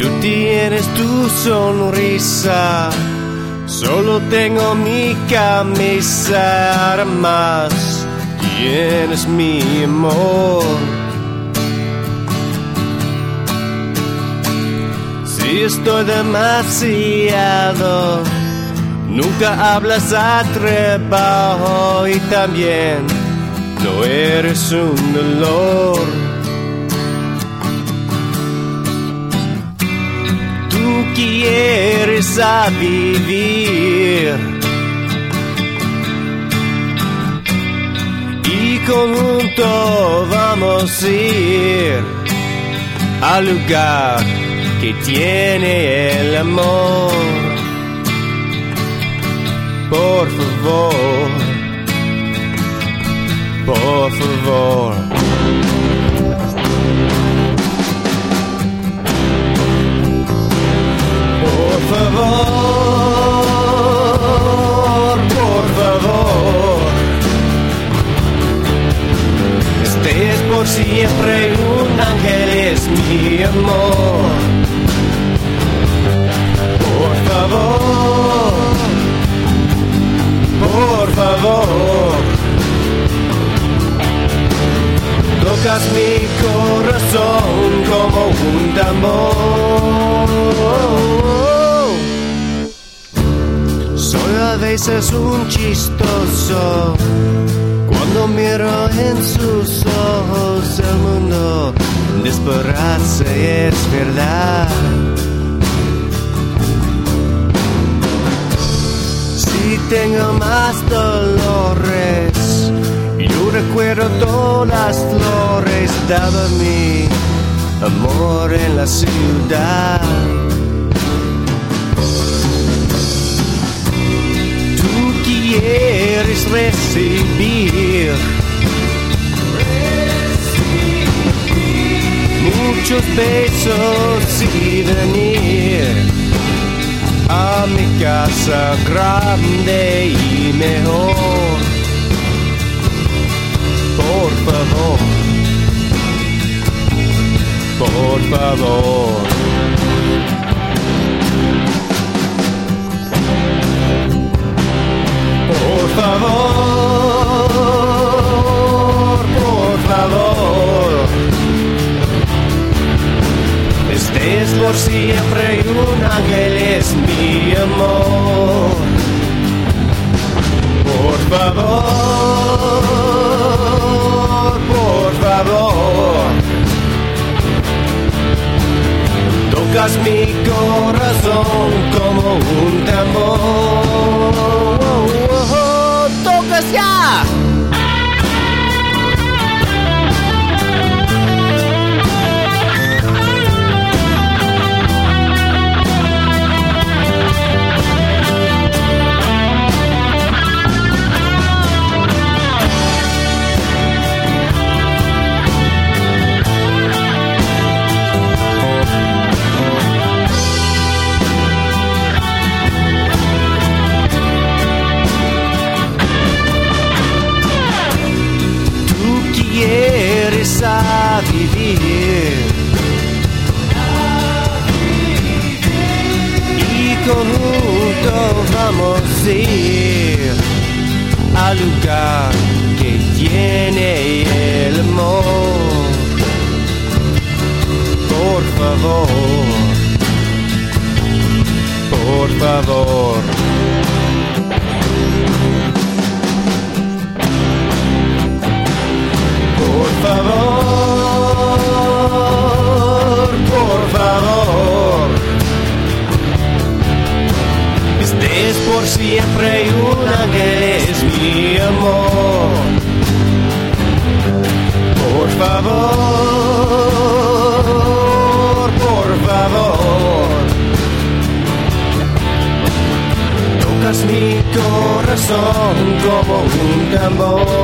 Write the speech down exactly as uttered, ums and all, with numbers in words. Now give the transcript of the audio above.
Tú tienes tu sonrisa, solo tengo mi camisa, además tienes mi amor. Si estoy demasiado, nunca hablas a trabajo y también no eres un dolor. Tú quieres a vivir y conjunto vamos a ir al lugar que tiene el amor. Por favor, por favor. Por favor, por favor. Este es por siempre un ángel, es mi amor. Por favor, por favor. Tocas mi corazón como un tambor. Soy a veces un chistoso cuando miro en sus ojos el mundo desbarrarse, es verdad. Si tengo más dolores, yo recuerdo todas las flores, daba mi amor en la ciudad. Tú quieres recibir, muchos besos y venir a mi casa grande y mejor. Por favor, por favor. Por favor, por favor. Este es por siempre un ángel, es mi amor. Por favor, por favor. Tocas mi corazón como un tambor. ¡Tocas ya! A vivir y conjuntos vamos a ir al lugar que tiene el amor. Por favor, por favor. Por favor, por favor. Este es por siempre un ángel, es mi amor. Por favor, por favor. Tocas mi corazón como un tambor.